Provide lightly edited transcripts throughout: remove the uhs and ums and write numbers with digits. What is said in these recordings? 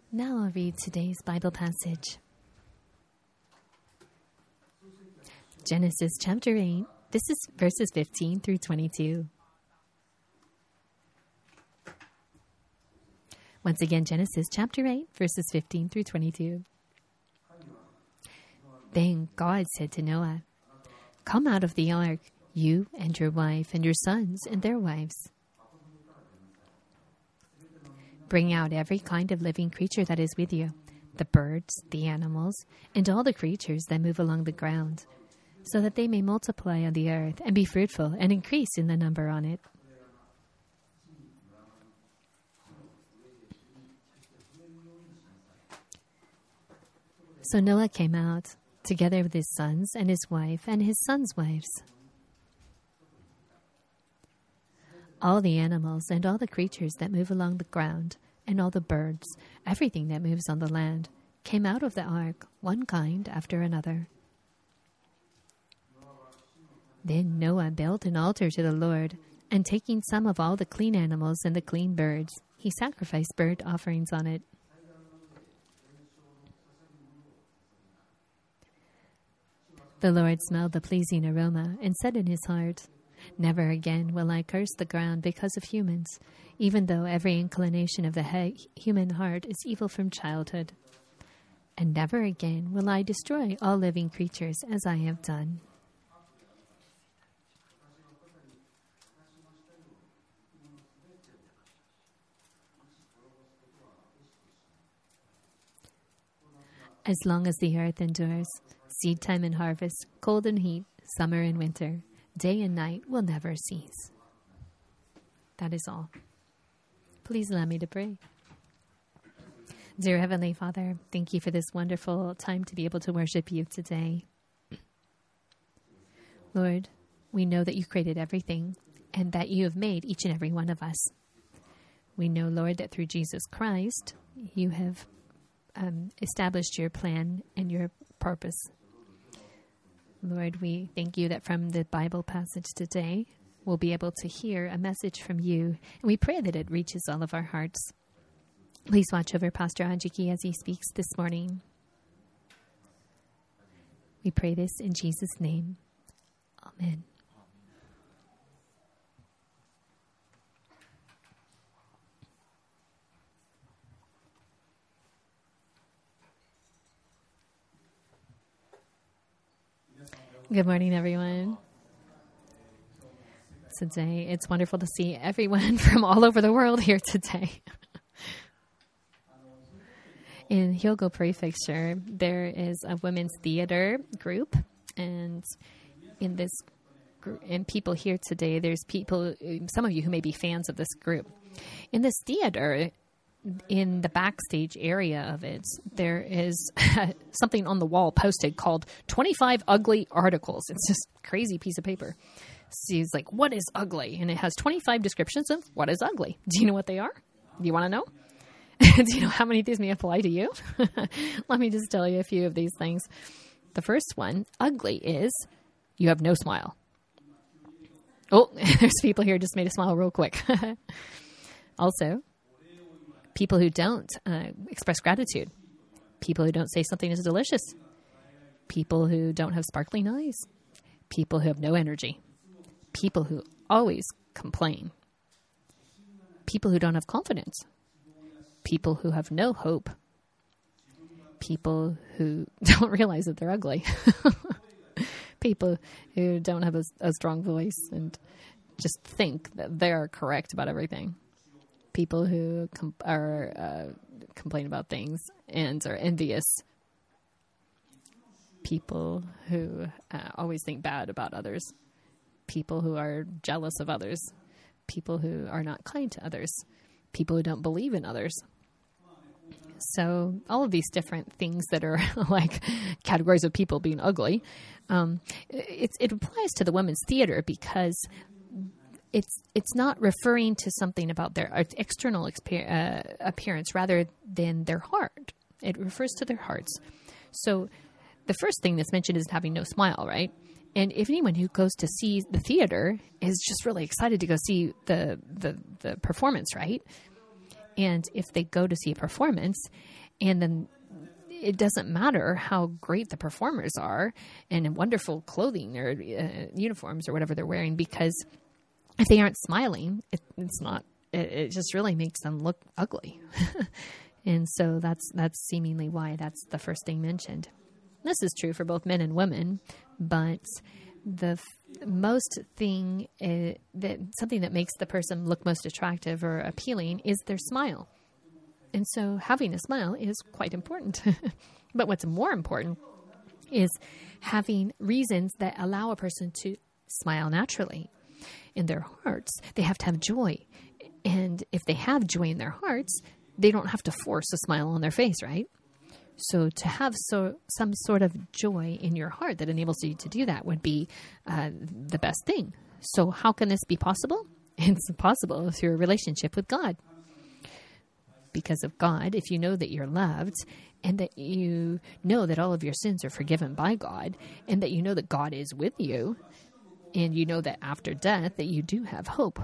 Now I'll read today's Bible passage. Genesis chapter 8. This is verses 15 through 22. Once again, Genesis chapter 8, verses 15 through 22. Then God said to Noah, "Come out of the ark, you and your wife and your sons and their wives. Bring out every kind of living creature that is with you, the birds, the animals, and all the creatures that move along the ground, so that they may multiply on the earth and be fruitful and increase in the number on it." So Noah came out, together with his sons and his wife and his sons' wives. All the animals and all the creatures that move along the ground, and all the birds, everything that moves on the land, came out of the ark, one kind after another. Then Noah built an altar to the Lord, and taking some of all the clean animals and the clean birds, he sacrificed burnt offerings on it. The Lord smelled the pleasing aroma and said in his heart, "Never again will I curse the ground because of humans, even though every inclination of the human heart is evil from childhood. And never again will I destroy all living creatures as I have done." As long as the earth endures, seed time and harvest, cold and heat, summer and winter, day and night will never cease. That is all. Please allow me to pray. Dear Heavenly Father, thank you for this wonderful time to be able to worship you today. Lord, we know that you created everything and that you have made each and every one of us. We know, Lord, that through Jesus Christ, you have established your plan and your purpose. Lord, we thank you that from the Bible passage today, we'll be able to hear a message from you, and we pray that it reaches all of our hearts. Please watch over Pastor Anjiki as he speaks this morning. We pray this in Jesus' name. Amen. Good morning, everyone. Today, it's wonderful to see everyone from all over the world here today. In Hyogo Prefecture, there is a women's theater group, and in this group, and people here today, there's people, some of you who may be fans of this group. In this theater, in the backstage area of it, there is something on the wall posted called 25 Ugly Articles. It's just a crazy piece of paper. So he's like, what is ugly? And it has 25 descriptions of what is ugly. Do you know what they are? Do you want to know? Do you know how many of these may apply to you? Let me just tell you a few of these things. The first one, ugly, is you have no smile. Oh, there's people here who just made a smile real quick. Also, people who don't express gratitude. People who don't say something is delicious. People who don't have sparkling eyes. People who have no energy. People who always complain. People who don't have confidence. People who have no hope. People who don't realize that they're ugly. People who don't have a strong voice and just think that they're correct about everything. People who complain about things and are envious. People who always think bad about others. People who are jealous of others. People who are not kind to others. People who don't believe in others. So all of these different things that are like categories of people being ugly, it applies to the women's theater because it's not referring to something about their external appearance rather than their heart. It refers to their hearts. So the first thing that's mentioned is having no smile, right? And if anyone who goes to see the theater is just really excited to go see the performance, right? And if they go to see a performance, and then it doesn't matter how great the performers are and in wonderful clothing or uniforms or whatever they're wearing, because if they aren't smiling, it just really makes them look ugly. And so that's seemingly why that's the first thing mentioned. This is true for both men and women, but the most thing something that makes the person look most attractive or appealing is their smile. And so having a smile is quite important. But what's more important is having reasons that allow a person to smile naturally. In their hearts, they have to have joy. And if they have joy in their hearts, they don't have to force a smile on their face, right? So to have some sort of joy in your heart that enables you to do that would be the best thing. So how can this be possible? It's possible through a relationship with God. Because of God, if you know that you're loved and that you know that all of your sins are forgiven by God and that you know that God is with you and you know that after death that you do have hope.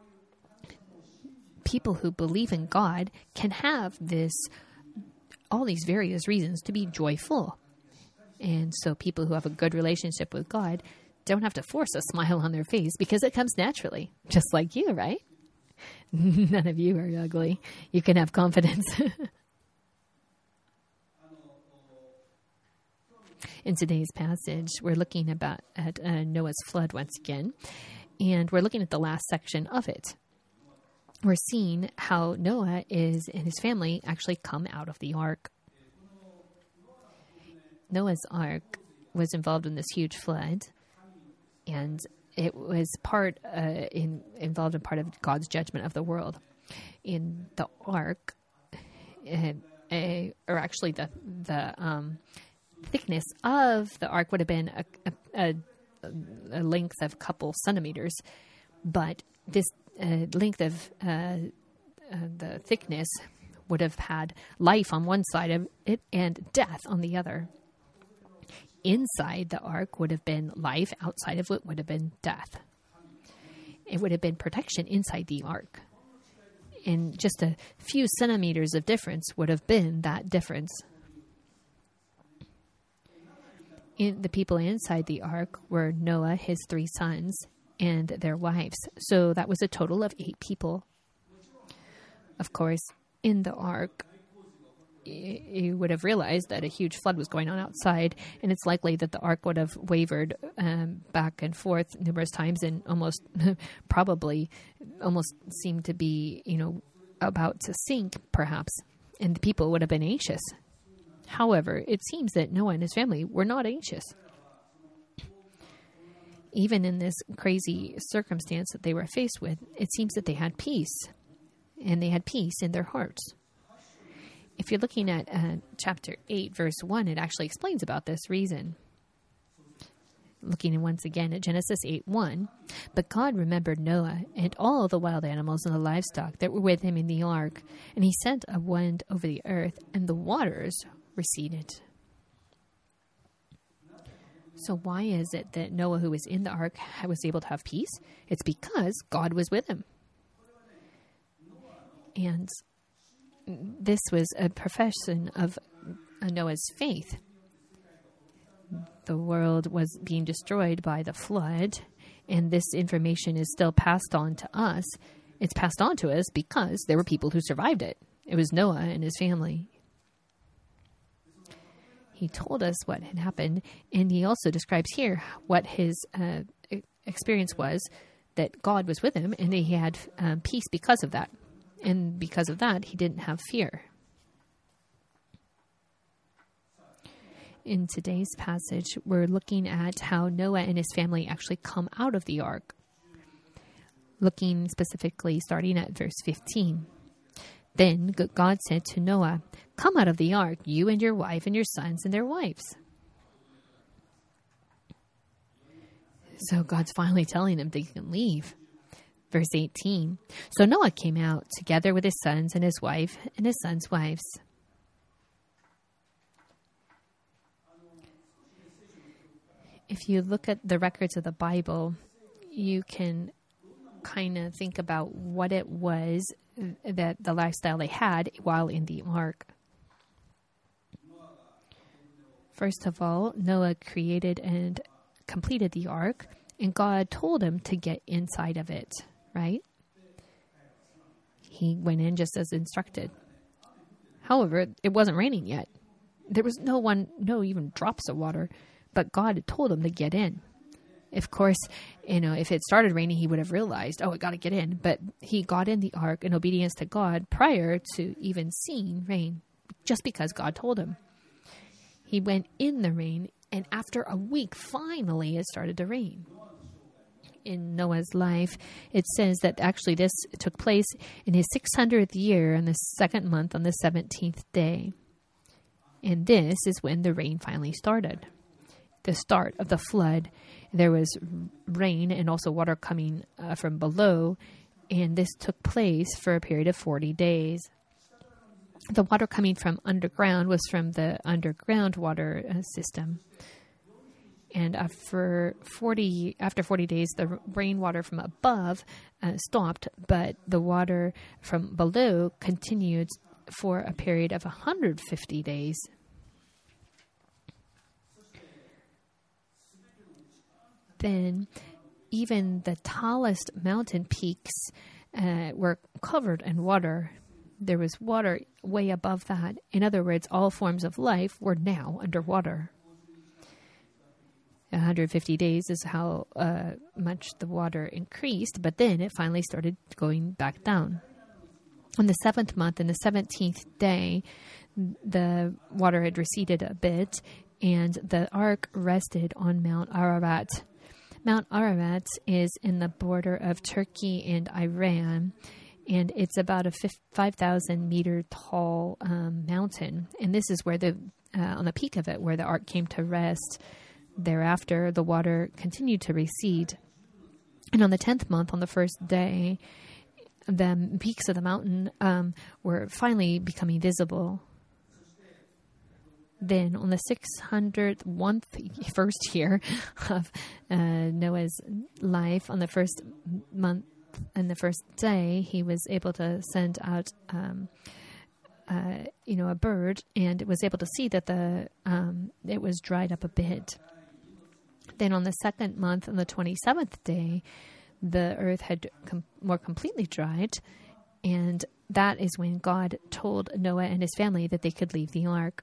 People who believe in God can have all these various reasons to be joyful. And so people who have a good relationship with God don't have to force a smile on their face because it comes naturally, just like you, right? None of you are ugly. You can have confidence. In today's passage, we're looking at Noah's flood once again, and we're looking at the last section of it. We're seeing how Noah and his family actually come out of the ark. Noah's ark was involved in this huge flood, and it was involved in part of God's judgment of the world. In the ark, or actually the thickness of the ark would have been a length of a couple centimeters, but this length of the thickness would have had life on one side of it and death on the other. Inside the ark would have been life, outside of it would have been death. It would have been protection inside the ark. And just a few centimeters of difference would have been that difference. The people inside the ark were Noah, his 3 sons, and their wives. So that was a total of 8 people. Of course, in the ark, you would have realized that a huge flood was going on outside, and it's likely that the ark would have wavered back and forth numerous times and probably almost seemed to be, about to sink, perhaps, and the people would have been anxious. However, it seems that Noah and his family were not anxious. Even in this crazy circumstance that they were faced with, it seems that they had peace, and they had peace in their hearts. If you're looking at chapter 8, verse 1, it actually explains about this reason. Looking once again at Genesis 8:1, but God remembered Noah and all the wild animals and the livestock that were with him in the ark, and he sent a wind over the earth, and the waters receded. So why is it that Noah, who was in the ark, was able to have peace? It's because God was with him. And this was a profession of Noah's faith. The world was being destroyed by the flood, and this information is still passed on to us. It's passed on to us because there were people who survived it. It was Noah and his family. He told us what had happened, and he also describes here what his experience was, that God was with him, and he had peace because of that. And because of that, he didn't have fear. In today's passage, we're looking at how Noah and his family actually come out of the ark. Looking specifically, starting at verse 15. Then God said to Noah, "Come out of the ark, you and your wife and your sons and their wives." So God's finally telling them they can leave. Verse 18, so Noah came out together with his sons and his wife and his sons' wives. If you look at the records of the Bible, you can kind of think about what it was the lifestyle they had while in the ark. First of all, Noah created and completed the ark, and God told him to get inside of it, right? He went in just as instructed. However, it wasn't raining yet. There was no even drops of water, but God had told him to get in. Of course, if it started raining, he would have realized, I got to get in. But he got in the ark in obedience to God prior to even seeing rain, just because God told him. He went in the rain, and after a week, finally, it started to rain. In Noah's life, it says that actually this took place in his 600th year in the second month on the 17th day. And this is when the rain finally started. The start of the flood. There was rain and also water coming from below, and this took place for a period of 40 days. The water coming from underground was from the underground water system. And after 40 days, the rainwater from above stopped, but the water from below continued for a period of 150 days. Then even the tallest mountain peaks were covered in water. There was water way above that. In other words, all forms of life were now underwater. 150 days is how much the water increased, but then it finally started going back down. On the 7th month and the 17th day, the water had receded a bit, and the ark rested on Mount Ararat. Mount Ararat is in the border of Turkey and Iran, and it's about a 5,000 meter tall mountain. And this is where on the peak of it, where the ark came to rest. Thereafter, the water continued to recede. And on the 10th month, on the first day, the peaks of the mountain were finally becoming visible. Then on the 601st year of Noah's life, on the first month and the first day, he was able to send out a bird, and was able to see that it was dried up a bit. Then on the second month, on the 27th day, the earth had more completely dried, and that is when God told Noah and his family that they could leave the ark.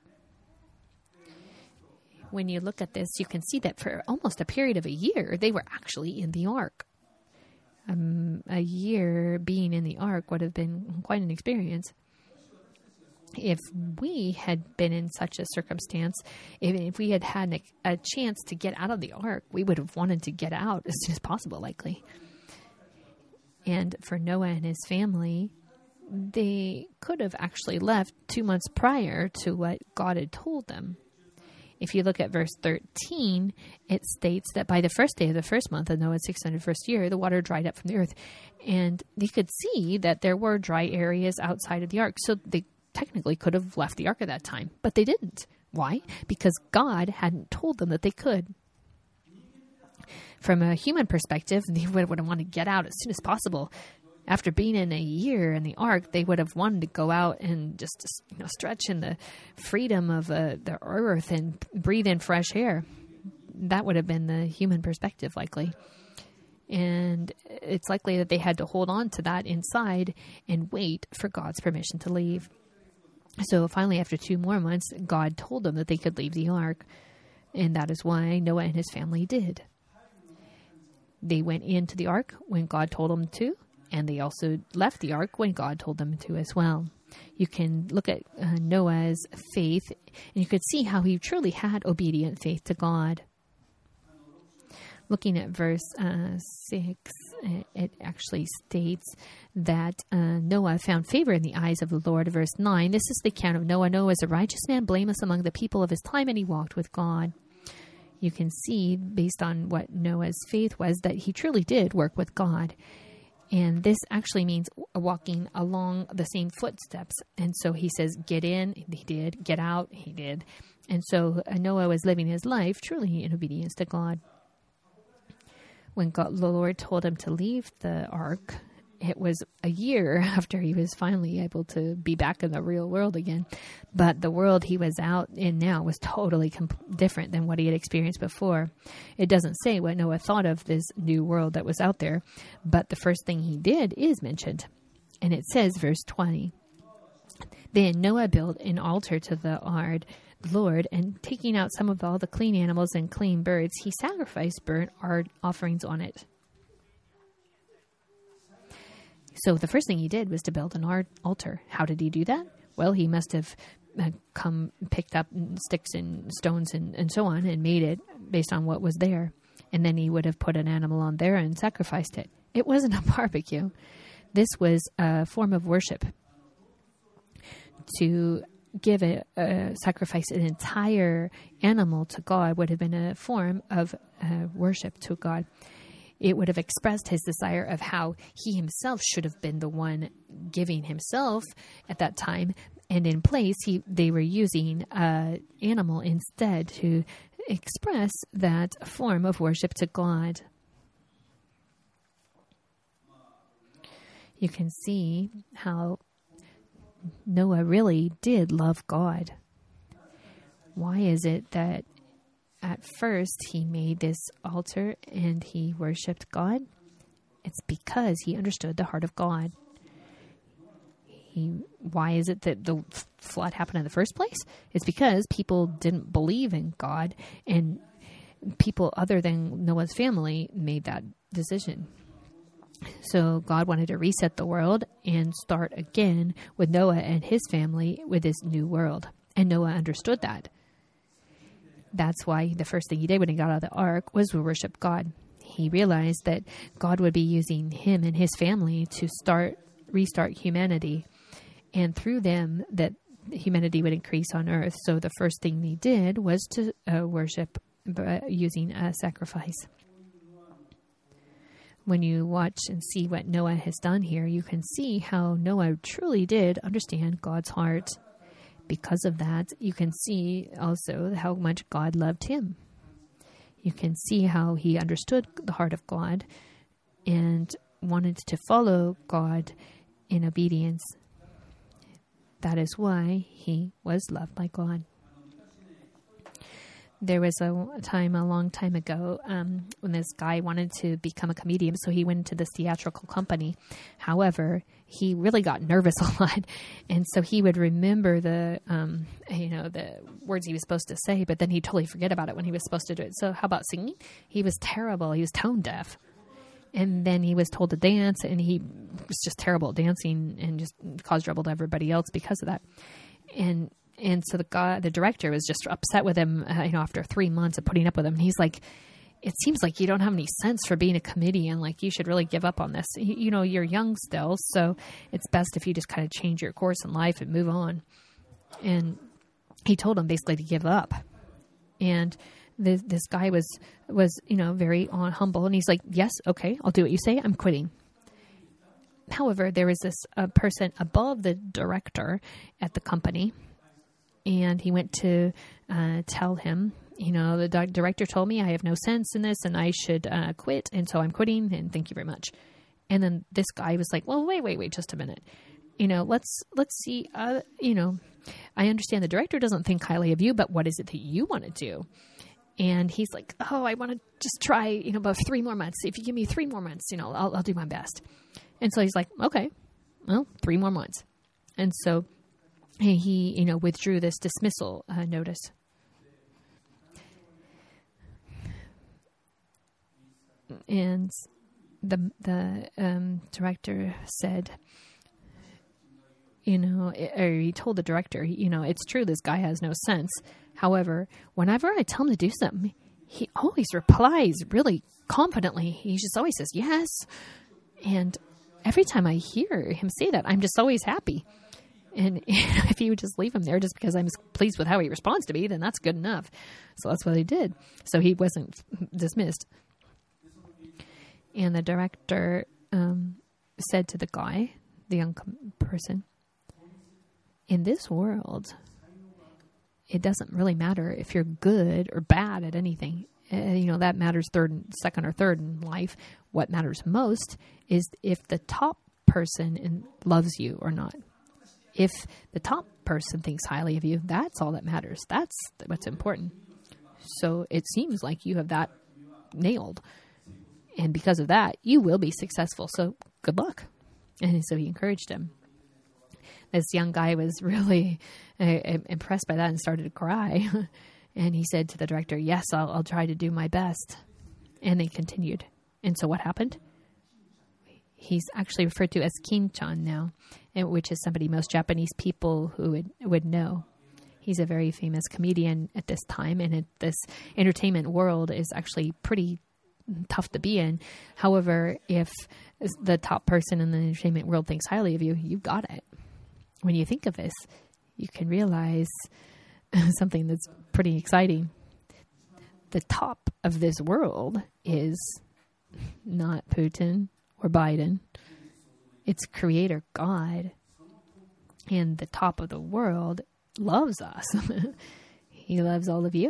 When you look at this, you can see that for almost a period of a year, they were actually in the ark. A year being in the ark would have been quite an experience. If we had been in such a circumstance, if we had had a chance to get out of the ark, we would have wanted to get out as soon as possible, likely. And for Noah and his family, they could have actually left 2 months prior to what God had told them. If you look at verse 13, it states that by the first day of the first month of Noah's 601st year, the water dried up from the earth. And they could see that there were dry areas outside of the ark. So they technically could have left the ark at that time, but they didn't. Why? Because God hadn't told them that they could. From a human perspective, they would have wanted to get out as soon as possible. After being in a year in the ark, they would have wanted to go out and just stretch in the freedom of the earth and breathe in fresh air. That would have been the human perspective, likely. And it's likely that they had to hold on to that inside and wait for God's permission to leave. So finally, after 2 more months, God told them that they could leave the ark. And that is why Noah and his family did. They went into the ark when God told them to. And they also left the ark when God told them to as well. You can look at Noah's faith, and you could see how he truly had obedient faith to God. Looking at verse 6, it actually states that Noah found favor in the eyes of the Lord. Verse 9, this is the account of Noah. Noah was a righteous man, blameless among the people of his time, and he walked with God. You can see, based on what Noah's faith was, that he truly did work with God. And this actually means walking along the same footsteps. And so he says, get in, he did. Get out, he did. And so Noah was living his life truly in obedience to God. When the Lord told him to leave the ark, It was a year after he was finally able to be back in the real world again. But the world he was out in now was totally different than what he had experienced before. It doesn't say what Noah thought of this new world that was out there, but the first thing he did is mentioned. And it says, verse 20, "Then Noah built an altar to the Lord, and taking out some of all the clean animals and clean birds, he sacrificed burnt offerings on it." So the first thing he did was to build an altar. How did he do that? Well, he must have picked up sticks and stones and so on and made it based on what was there. And then he would have put an animal on there and sacrificed it. It wasn't a barbecue. This was a form of worship. To give sacrifice an entire animal to God would have been a form of worship to God. It would have expressed his desire of how he himself should have been the one giving himself at that time. And in place, they were using an animal instead to express that form of worship to God. You can see how Noah really did love God. Why is it that at first he made this altar and he worshiped God? It's because he understood the heart of God. Why is it that the flood happened in the first place? It's because people didn't believe in God, and people other than Noah's family made that decision. So God wanted to reset the world and start again with Noah and his family with this new world. And Noah understood that. That's why the first thing he did when he got out of the ark was to worship God. He realized that God would be using him and his family to restart humanity. And through them, that humanity would increase on earth. So the first thing he did was to worship using a sacrifice. When you watch and see what Noah has done here, you can see how Noah truly did understand God's heart. Because of that, you can see also how much God loved him. You can see how he understood the heart of God and wanted to follow God in obedience. That is why he was loved by God. There was a long time ago, when this guy wanted to become a comedian, so he went into this theatrical company. However, he really got nervous a lot, and so he would remember the words he was supposed to say, but then he'd totally forget about it when he was supposed to do it. So how about singing? He was terrible. He was tone deaf. And then he was told to dance, and he was just terrible at dancing and just caused trouble to everybody else because of that. And so the director was just upset with him, after 3 months of putting up with him. And he's like, "It seems like you don't have any sense for being a comedian. Like, you should really give up on this. You're young still, so it's best if you just kind of change your course in life and move on." And he told him basically to give up. And this guy was very humble, and he's like, "Yes, okay, I'll do what you say. I'm quitting." However, there was this person above the director at the company. And he went to tell him, the director told me I have no sense in this and I should quit. And so I'm quitting, and thank you very much. And then this guy was like, "Well, wait just a minute. Let's see. I understand the director doesn't think highly of you, but what is it that you want to do?" And he's like, "Oh, I want to just try, about 3 more months. If you give me 3 more months, I'll do my best." And so he's like, "Okay, well, 3 more months." And so he, withdrew this dismissal notice. And the director said, he told the director, "It's true, this guy has no sense. However, whenever I tell him to do something, he always replies really confidently. He just always says yes. And every time I hear him say that, I'm just always happy. And if you would just leave him there just because I'm pleased with how he responds to me, then that's good enough." So that's what he did. So he wasn't dismissed. And the director said to the guy, the young person, "In this world, it doesn't really matter if you're good or bad at anything. That matters second or third in life. What matters most is if the top person loves you or not. If the top person thinks highly of you, that's all that matters. That's what's important. So it seems like you have that nailed. And because of that, you will be successful. So good luck. And so he encouraged him. This young guy was really impressed by that and started to cry. And he said to the director, yes, I'll try to do my best. And they continued. And so what happened? He's actually referred to as Kin-chan now, which is somebody most Japanese people who would know. He's a very famous comedian at this time, and this entertainment world is actually pretty tough to be in. However, if the top person in the entertainment world thinks highly of you, you've got it. When you think of this, you can realize something that's pretty exciting. The top of this world is not Putin or Biden. It's Creator God. And the top of the world loves us. He loves all of you.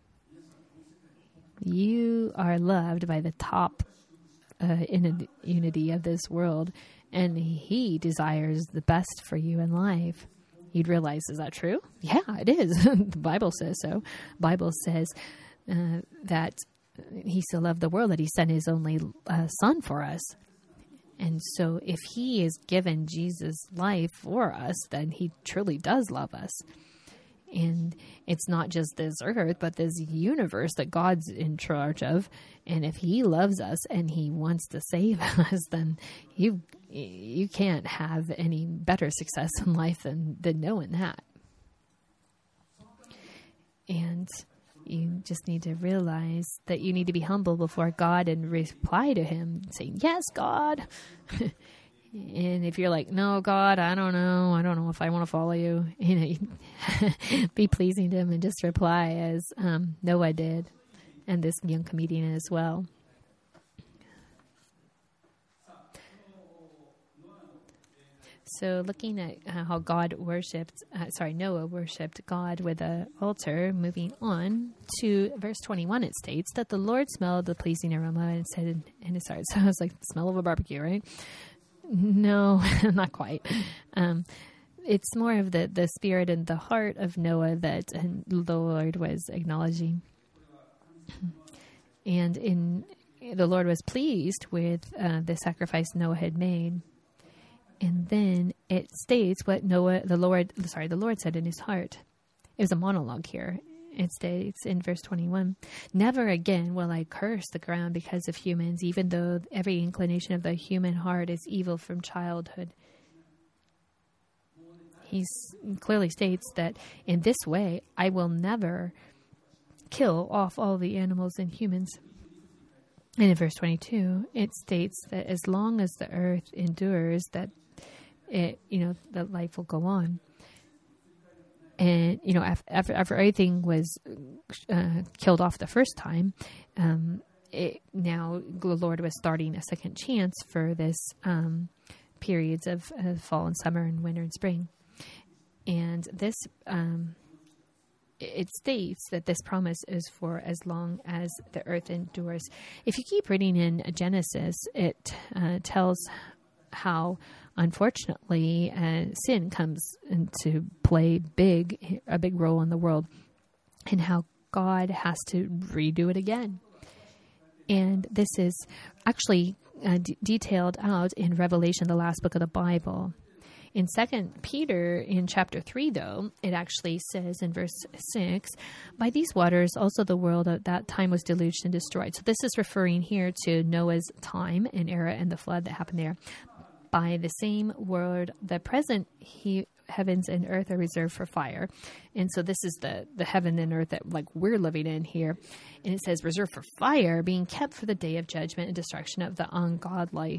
You are loved by the top in unity of this world, and He desires the best for you in life. You'd realize, is that true? Yeah, it is. The Bible says so. The Bible says that He so loved the world that He sent His only Son for us. And so if He has given Jesus' life for us, then He truly does love us. And it's not just this earth, but this universe that God's in charge of. And if He loves us and He wants to save us, then you can't have any better success in life than knowing that. And you just need to realize that you need to be humble before God and reply to Him, saying, yes, God. And if you're like, no, God, I don't know if I want to follow you, be pleasing to Him and just reply as Noah did, and this young comedian as well. So looking at how Noah worshipped God with an altar, moving on to verse 21, it states that the Lord smelled the pleasing aroma and said in his heart. So it was like the smell of a barbecue, right? No, not quite. It's more of the spirit and the heart of Noah that the Lord was acknowledging. And the Lord was pleased with the sacrifice Noah had made. And then it states what the Lord said in his heart. It was a monologue here. It states in verse 21, never again will I curse the ground because of humans, even though every inclination of the human heart is evil from childhood. He clearly states that in this way, I will never kill off all the animals and humans. And in verse 22, it states that as long as the earth endures, that that life will go on. And, after everything was killed off the first time, now the Lord was starting a second chance for this periods of fall and summer and winter and spring. And this, it states that this promise is for as long as the earth endures. If you keep reading in Genesis, it tells how, unfortunately, sin comes into play a big role in the world, and how God has to redo it again. And this is actually detailed out in Revelation, the last book of the Bible. In 2 Peter, in chapter 3, though, it actually says in verse 6, by these waters also the world at that time was deluged and destroyed. So this is referring here to Noah's time and era and the flood that happened there. By the same word, the present heavens and earth are reserved for fire. And so this is the heaven and earth that we're living in here. And it says reserved for fire, being kept for the day of judgment and destruction of the ungodly.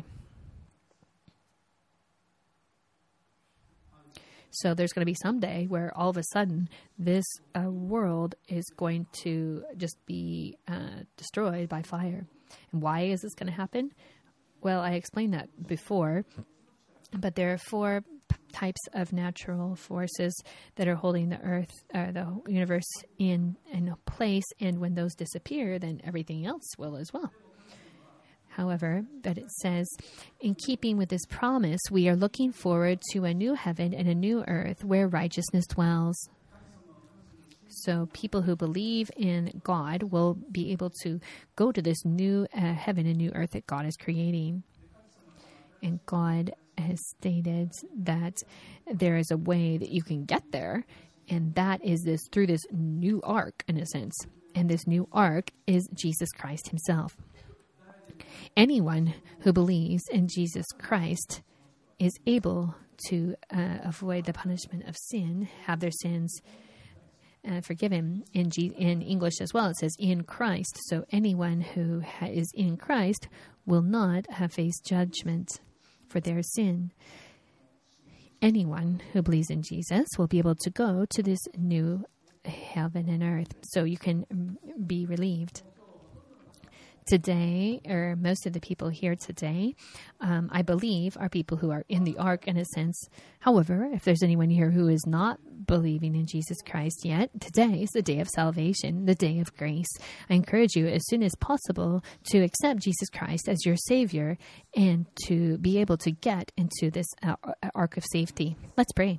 So there's going to be some day where all of a sudden this world is going to just be destroyed by fire. And why is this going to happen? Well, I explained that before, but there are 4 types of natural forces that are holding the earth, the universe in a place, and when those disappear, then everything else will as well. However, but it says, in keeping with this promise, we are looking forward to a new heaven and a new earth where righteousness dwells. So people who believe in God will be able to go to this new heaven and new earth that God is creating. And God has stated that there is a way that you can get there, and that is this through this new ark, in a sense. And this new ark is Jesus Christ himself. Anyone who believes in Jesus Christ is able to avoid the punishment of sin, have their sins forgiven. In English as well, it says in Christ. So anyone who is in Christ will not have faced judgment for their sin. Anyone who believes in Jesus will be able to go to this new heaven and earth. So you can be relieved. Today, or most of the people here today, I believe, are people who are in the ark in a sense. However, if there's anyone here who is not believing in Jesus Christ yet, today is the day of salvation, the day of grace. I encourage you as soon as possible to accept Jesus Christ as your Savior and to be able to get into this ark of safety. Let's pray.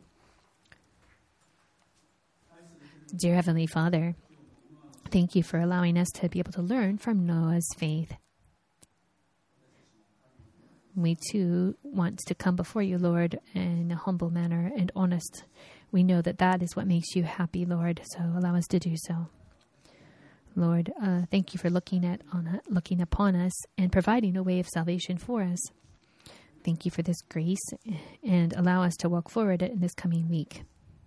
Dear Heavenly Father, thank you for allowing us to be able to learn from Noah's faith. We too want to come before you, Lord, in a humble manner and honest. We know that that is what makes you happy, Lord, so allow us to do so. Lord, thank you for looking upon us and providing a way of salvation for us. Thank you for this grace and allow us to walk forward in this coming week.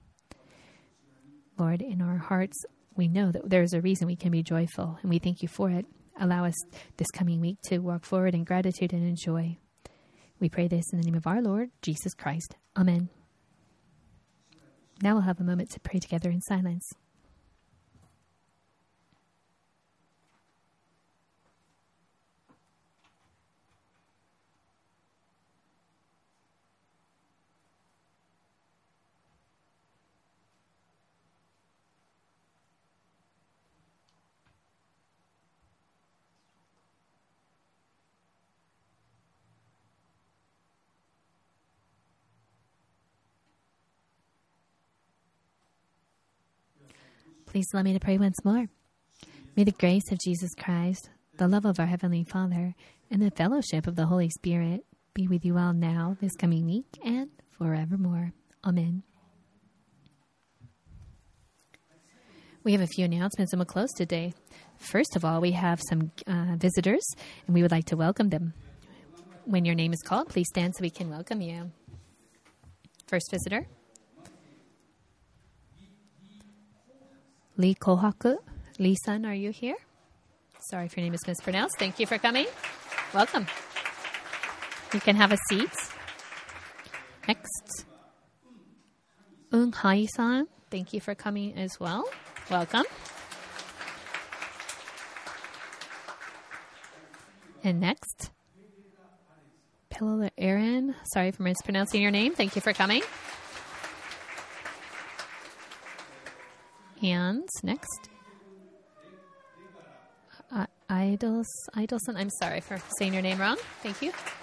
Lord, in our hearts, we know that there is a reason we can be joyful, and we thank you for it. Allow us this coming week to walk forward in gratitude and in joy. We pray this in the name of our Lord, Jesus Christ. Amen. Now we'll have a moment to pray together in silence. Please allow me to pray once more. May the grace of Jesus Christ, the love of our Heavenly Father, and the fellowship of the Holy Spirit be with you all now, this coming week, and forevermore. Amen. We have a few announcements and we'll close today. First of all, we have some visitors, and we would like to welcome them. When your name is called, please stand so we can welcome you. First visitor. Lee Kohaku. Lee-san, are you here? Sorry if your name is mispronounced. Thank you for coming. Welcome. You can have a seat. Next. Hai-san. Thank you for coming as well. Welcome. And next. Pillar Aaron. Sorry for mispronouncing your name. Thank you for coming. And next, Idelson. I'm sorry for saying your name wrong. Thank you.